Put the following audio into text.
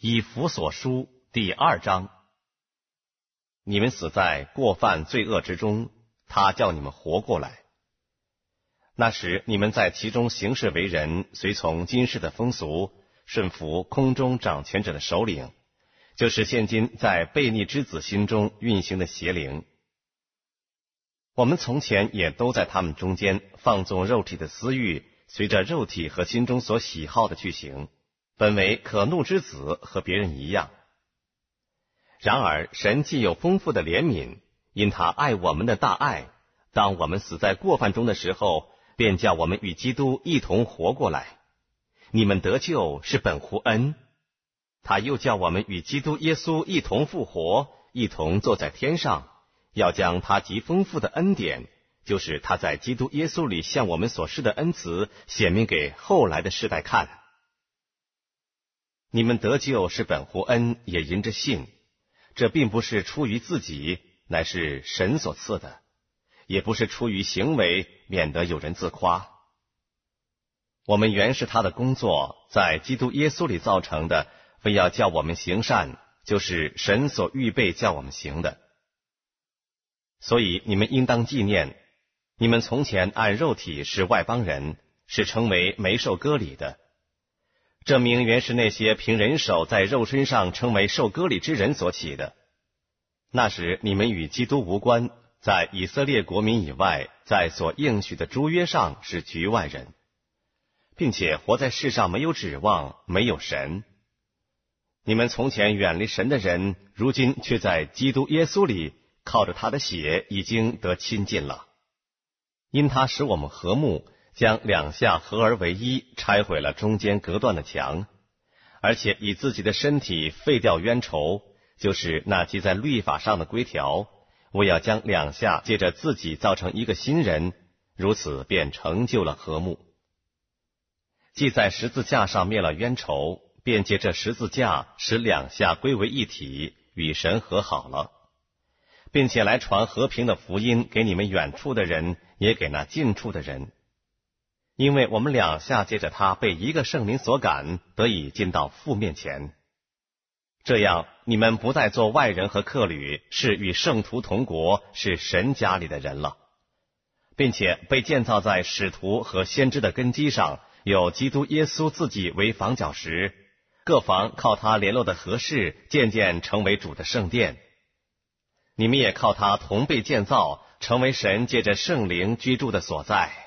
以弗所书第2章。你们死在过犯罪恶之中，他叫你们活过来。那时你们在其中行事为人，随从今世的风俗，顺服空中掌权者的首领，就是现今在悖逆之子心中运行的邪灵。我们从前也都在他们中间放纵肉体的私欲，随着肉体和心中所喜好的去行，本为可怒之子，和别人一样。然而神既有丰富的怜悯，因他爱我们的大爱，当我们死在过犯中的时候，便叫我们与基督一同活过来。你们得救是本乎恩，他又叫我们与基督耶稣一同复活，一同坐在天上，要将他极丰富的恩典，就是他在基督耶稣里向我们所施的恩慈，显明给后来的世代看。你们得救是本乎恩，也因着信。这并不是出于自己，乃是神所赐的；也不是出于行为，免得有人自夸。我们原是他的工作，在基督耶稣里造成的，为要叫我们行善，就是神所预备叫我们行的。所以你们应当纪念，你们从前按肉体是外邦人，是称为没受割礼的。这名原是那些凭人手在肉身上称为受割礼之人所起的。那时你们与基督无关，在以色列国民以外，在所应许的诸约上是局外人，并且活在世上没有指望，没有神。你们从前远离神的人，如今却在基督耶稣里靠着他的血已经得亲近了。因他使我们和睦，将两下合而为一，拆毁了中间隔断的墙，而且以自己的身体废掉冤仇，就是那记在律法上的规条，为要将两下借着自己造成一个新人，如此便成就了和睦。既在十字架上灭了冤仇，便借这十字架使两下归为一体，与神和好了，并且来传和平的福音给你们远处的人，也给那近处的人。因为我们两下借着他被一个圣灵所感，得以进到父面前。这样你们不再做外人和客旅，是与圣徒同国，是神家里的人了，并且被建造在使徒和先知的根基上，有基督耶稣自己为房角石，各房靠他联络的合适，渐渐成为主的圣殿。你们也靠他同被建造，成为神借着圣灵居住的所在。